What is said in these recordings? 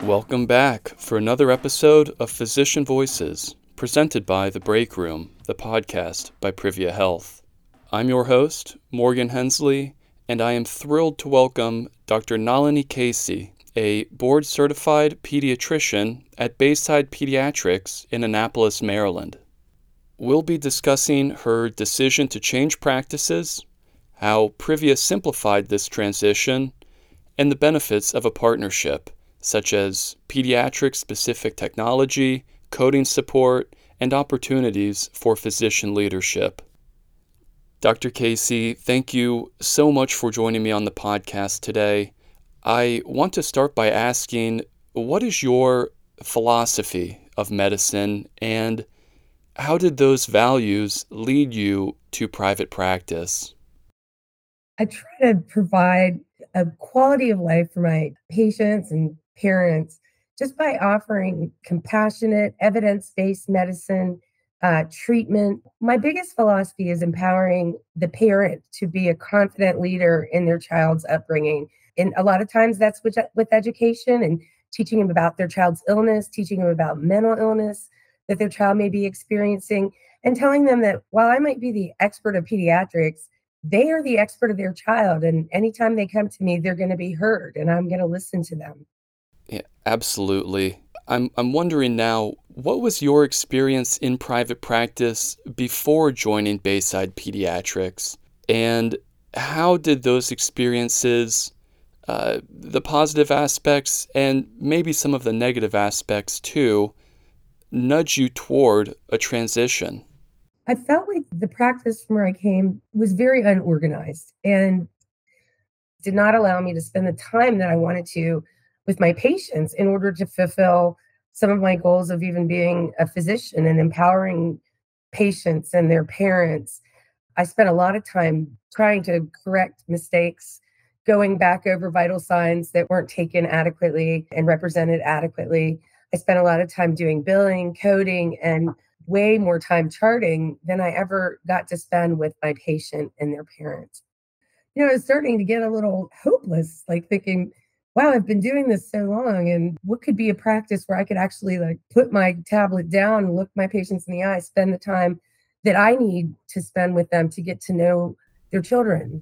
Welcome back for another episode of Physician Voices, presented by The Break Room, the podcast by Privia Health. I'm your host, Morgan Hensley, and I am thrilled to welcome Dr. Nalini Casey, a board-certified pediatrician at Bayside Pediatrics in Annapolis, Maryland. We'll be discussing her decision to change practices, how Privia simplified this transition, and the benefits of a partnership, such as pediatric-specific technology, coding support, and opportunities for physician leadership. Dr. Casey, thank you so much for joining me on the podcast today. I want to start by asking, what is your philosophy of medicine, and how did those values lead you to private practice? I try to provide a quality of life for my patients and parents just by offering compassionate, evidence-based medicine treatment. My biggest philosophy is empowering the parent to be a confident leader in their child's upbringing. And a lot of times that's with education and teaching them about their child's illness, teaching them about mental illness that their child may be experiencing, and telling them that while I might be the expert of pediatrics, they are the expert of their child. And anytime they come to me, they're going to be heard and I'm going to listen to them. Yeah, absolutely. I'm wondering now, what was your experience in private practice before joining Bayside Pediatrics? And how did those experiences, the positive aspects and maybe some of the negative aspects too, nudge you toward a transition? I felt like the practice from where I came was very unorganized and did not allow me to spend the time that I wanted to with my patients in order to fulfill some of my goals of even being a physician and empowering patients and their parents. I spent a lot of time trying to correct mistakes, going back over vital signs that weren't taken adequately and represented adequately. I spent a lot of time doing billing, coding, and way more time charting than I ever got to spend with my patient and their parents. I was starting to get a little hopeless, like thinking, wow, I've been doing this so long, and what could be a practice where I could actually like put my tablet down, look my patients in the eye, spend the time that I need to spend with them to get to know their children.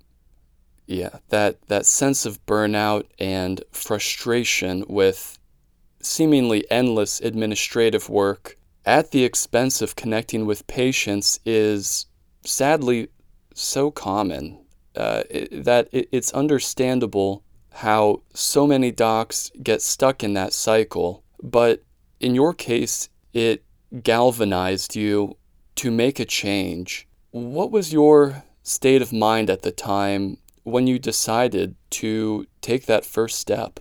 Yeah, that sense of burnout and frustration with seemingly endless administrative work at the expense of connecting with patients is sadly so common that it's understandable how so many docs get stuck in that cycle. But in your case, it galvanized you to make a change. What was your state of mind at the time when you decided to take that first step?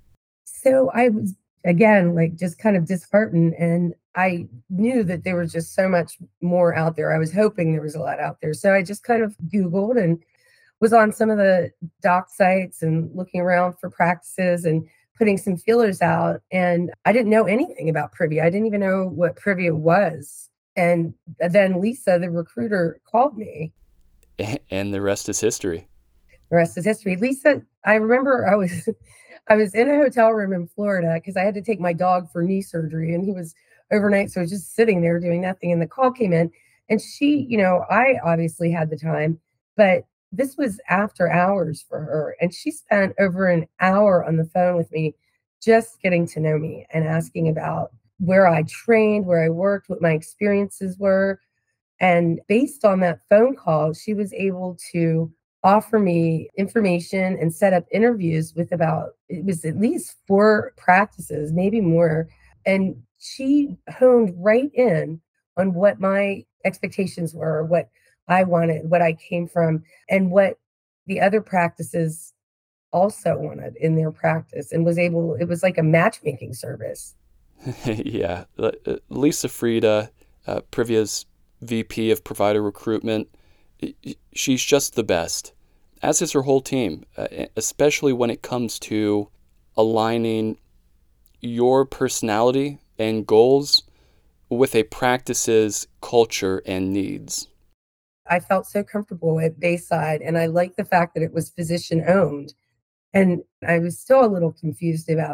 So I was, again, like just kind of disheartened. And I knew that there was just so much more out there. I was hoping there was a lot out there. So I just kind of Googled and was on some of the doc sites and looking around for practices and putting some feelers out. And I didn't know anything about Privia. I didn't even know what Privia was. And then Lisa, the recruiter, called me. And the rest is history. The rest is history. Lisa, I remember I was in a hotel room in Florida because I had to take my dog for knee surgery and he was overnight. So I was just sitting there doing nothing. And the call came in and she, I obviously had the time, but this was after hours for her. And she spent over an hour on the phone with me, just getting to know me and asking about where I trained, where I worked, what my experiences were. And based on that phone call, she was able to offer me information and set up interviews with it was at least 4 practices, maybe more. And she honed right in on what my expectations were, what I wanted, what I came from, and what the other practices also wanted in their practice, and it was like a matchmaking service. Yeah, Lisa Frieda, Privia's VP of Provider Recruitment, she's just the best, as is her whole team, especially when it comes to aligning your personality and goals with a practice's culture and needs. I felt so comfortable at Bayside, and I liked the fact that it was physician owned. And I was still a little confused about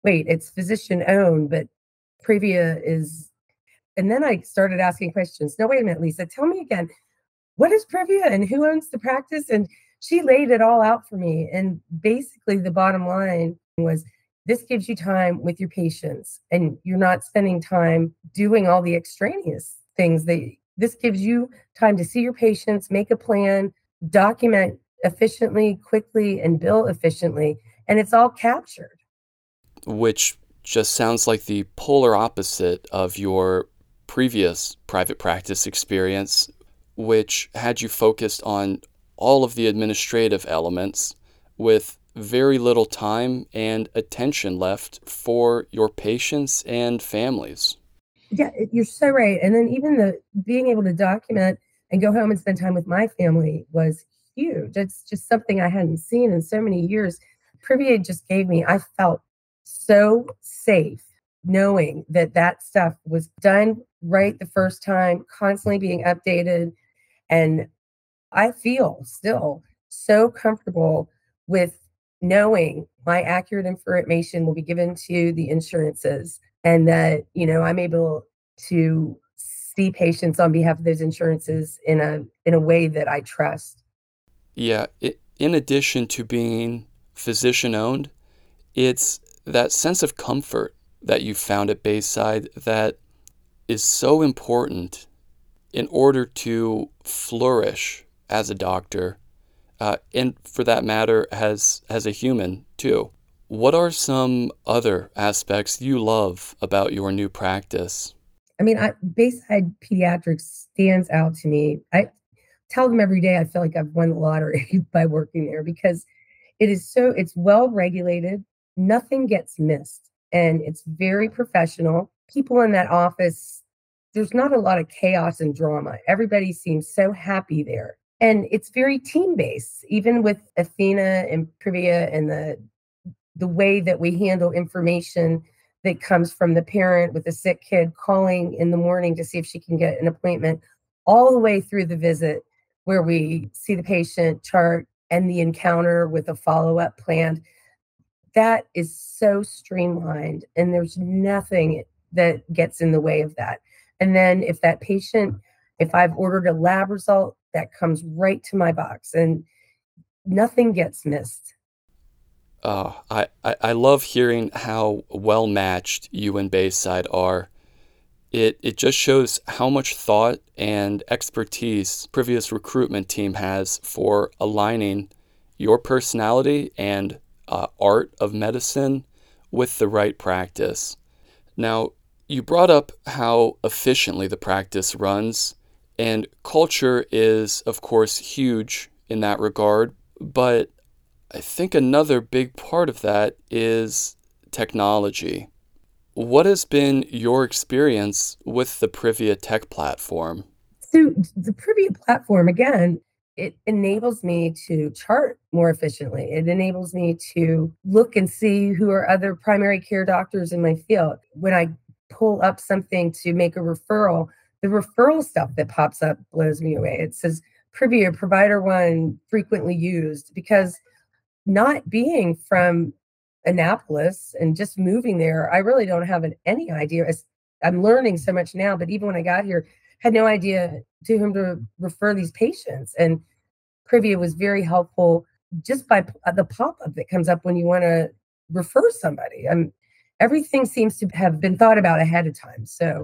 wait, it's physician owned, but Privia is, and then I started asking questions. No, wait a minute, Lisa, tell me again, what is Privia and who owns the practice? And she laid it all out for me. And basically, the bottom line was this gives you time with your patients, and you're not spending time doing all the extraneous things. This gives you time to see your patients, make a plan, document efficiently, quickly, and bill efficiently. And it's all captured. Which just sounds like the polar opposite of your previous private practice experience, which had you focused on all of the administrative elements with very little time and attention left for your patients and families. Yeah, you're so right. And then even the being able to document and go home and spend time with my family was huge. It's just something I hadn't seen in so many years. Privia just gave me, I felt so safe knowing that that stuff was done right the first time, constantly being updated. And I feel still so comfortable with knowing my accurate information will be given to the insurances, and that, I'm able to see patients on behalf of those insurances in a way that I trust. Yeah, in addition to being physician owned, it's that sense of comfort that you found at Bayside that is so important in order to flourish as a doctor, and for that matter, as a human too. What are some other aspects you love about your new practice? I mean, Bayside Pediatrics stands out to me. I tell them every day I feel like I've won the lottery by working there, because it's well regulated, nothing gets missed, and it's very professional. People in that office, there's not a lot of chaos and drama. Everybody seems so happy there. And it's very team based, even with Athena and Privia, and the way that we handle information that comes from the parent with a sick kid calling in the morning to see if she can get an appointment, all the way through the visit where we see the patient chart and the encounter with a follow-up plan. That is so streamlined, and there's nothing that gets in the way of that. And then if I've ordered a lab result, that comes right to my box, and nothing gets missed. I love hearing how well matched you and Bayside are. It just shows how much thought and expertise previous recruitment team has for aligning your personality and art of medicine with the right practice. Now, you brought up how efficiently the practice runs, and culture is, of course, huge in that regard, but I think another big part of that is technology. What has been your experience with the Privia tech platform? So the Privia platform, again, it enables me to chart more efficiently. It enables me to look and see who are other primary care doctors in my field. When I pull up something to make a referral, the referral stuff that pops up blows me away. It says Privia provider one frequently used, because not being from Annapolis and just moving there, I really don't have any idea. I'm learning so much now, but even when I got here, had no idea to whom to refer these patients. And Privia was very helpful just by the pop-up that comes up when you want to refer somebody. Everything seems to have been thought about ahead of time. So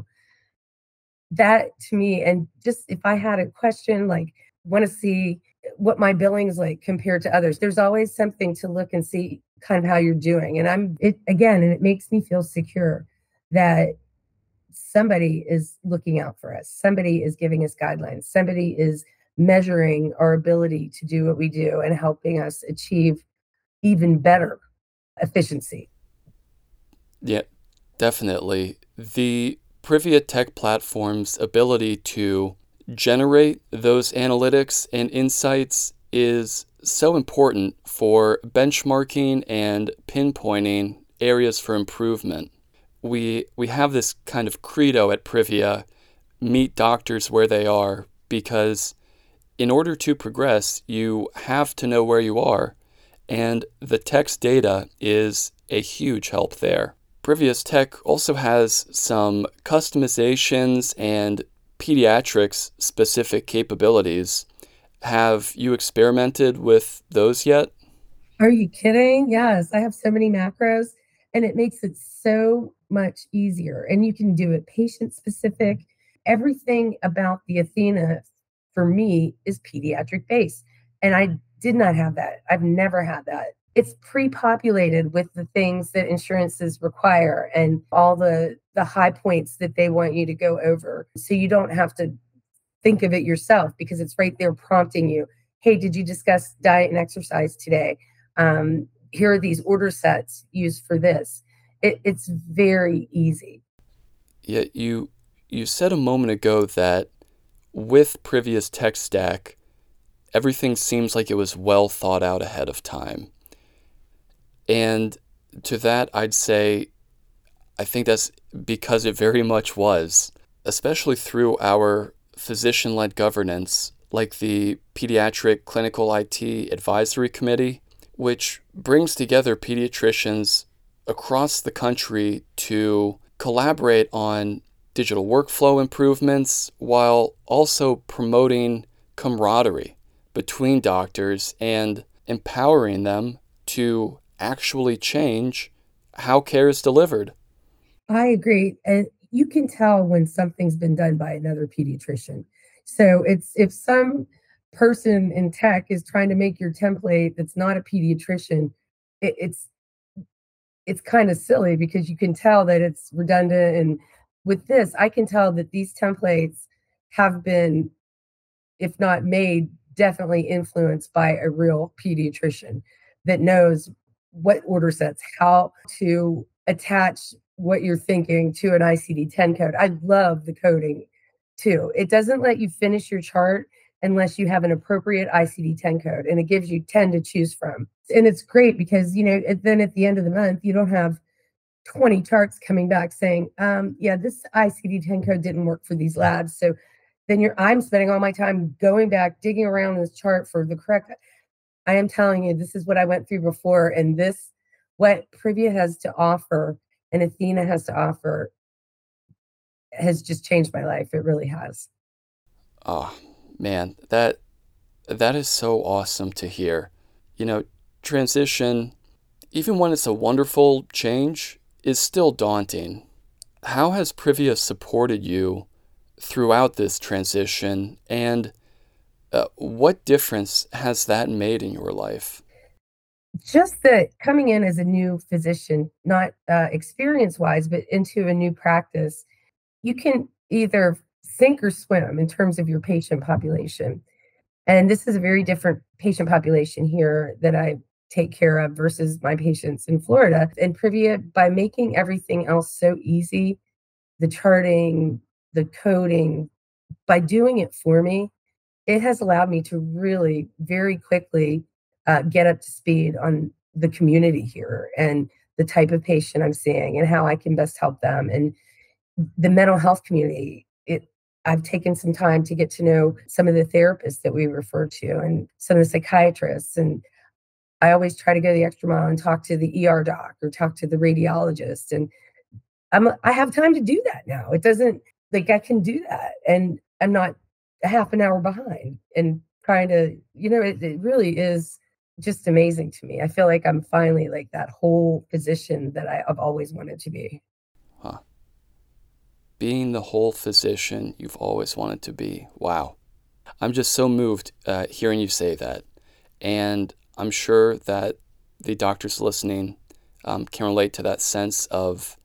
that to me, and just if I had a question, like want to see what my billing is like compared to others, there's always something to look and see kind of how you're doing. And and it makes me feel secure that somebody is looking out for us. Somebody is giving us guidelines. Somebody is measuring our ability to do what we do and helping us achieve even better efficiency. Yeah, definitely. The Privia tech platform's ability to generate those analytics and insights is so important for benchmarking and pinpointing areas for improvement. We have this kind of credo at Privia, meet doctors where they are, because in order to progress, you have to know where you are, and the text data is a huge help there. Privia's tech also has some customizations and pediatrics specific capabilities. Have you experimented with those yet? Are you kidding? Yes, I have so many macros and it makes it so much easier. And you can do it patient specific. Everything about the Athena for me is pediatric based. And I did not have that. I've never had that. It's pre-populated with the things that insurances require and all the high points that they want you to go over. So you don't have to think of it yourself because it's right there prompting you. Hey, did you discuss diet and exercise today? Here are these order sets used for this. It's very easy. Yeah, you said a moment ago that with Privia's tech stack, everything seems like it was well thought out ahead of time. And to that, I'd say I think that's because it very much was, especially through our physician-led governance, like the Pediatric Clinical IT Advisory Committee, which brings together pediatricians across the country to collaborate on digital workflow improvements while also promoting camaraderie between doctors and empowering them to actually change how care is delivered. I agree. And you can tell when something's been done by another pediatrician. So it's if some person in tech is trying to make your template that's not a pediatrician, it, it's it's kind of silly because you can tell that it's redundant. And with this, I can tell that these templates have been, if not made, definitely influenced by a real pediatrician that knows what order sets, how to attach what you're thinking to an ICD-10 code. I love the coding too. It doesn't let you finish your chart unless you have an appropriate ICD-10 code, and it gives you 10 to choose from. And it's great because, then at the end of the month, you don't have 20 charts coming back saying, yeah, this ICD-10 code didn't work for these labs. So then I'm spending all my time going back, digging around this chart for the correct. I am telling you, this is what I went through before. And what Privia has to offer and Athena has to offer has just changed my life. It really has. Oh, man, that is so awesome to hear. Transition, even when it's a wonderful change, is still daunting. How has Privia supported you throughout this transition, and what difference has that made in your life? Just that coming in as a new physician, not experience wise, but into a new practice, you can either sink or swim in terms of your patient population. And this is a very different patient population here that I take care of versus my patients in Florida. And Privia, by making everything else so easy, the charting, the coding, by doing it for me, it has allowed me to really very quickly get up to speed on the community here and the type of patient I'm seeing and how I can best help them. And the mental health community, I've taken some time to get to know some of the therapists that we refer to and some of the psychiatrists. And I always try to go the extra mile and talk to the ER doc or talk to the radiologist. And I have time to do that now. It doesn't like I can do that. And I'm not a half an hour behind and trying to, it really is just amazing to me. I feel like I'm finally like that whole physician that I've always wanted to be. Huh. Being the whole physician you've always wanted to be. Wow. I'm just so moved hearing you say that. And I'm sure that the doctors listening can relate to that sense of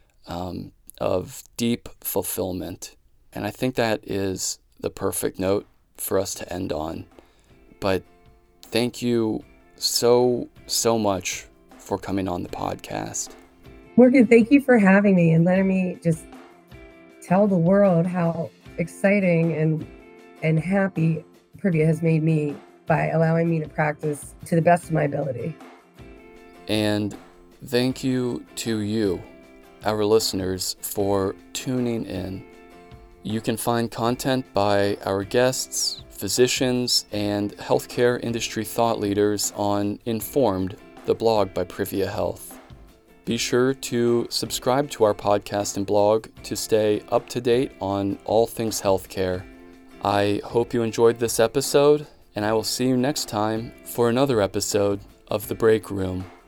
deep fulfillment. And I think that is the perfect note for us to end on. But thank you so so much for coming on the podcast. Morgan, thank you for having me and letting me just tell the world how exciting and happy Privia has made me by allowing me to practice to the best of my ability. And thank you to you, our listeners, for tuning in. You can find content by our guests, physicians, and healthcare industry thought leaders on Informed, the blog by Privia Health. Be sure to subscribe to our podcast and blog to stay up to date on all things healthcare. I hope you enjoyed this episode, and I will see you next time for another episode of The Break Room.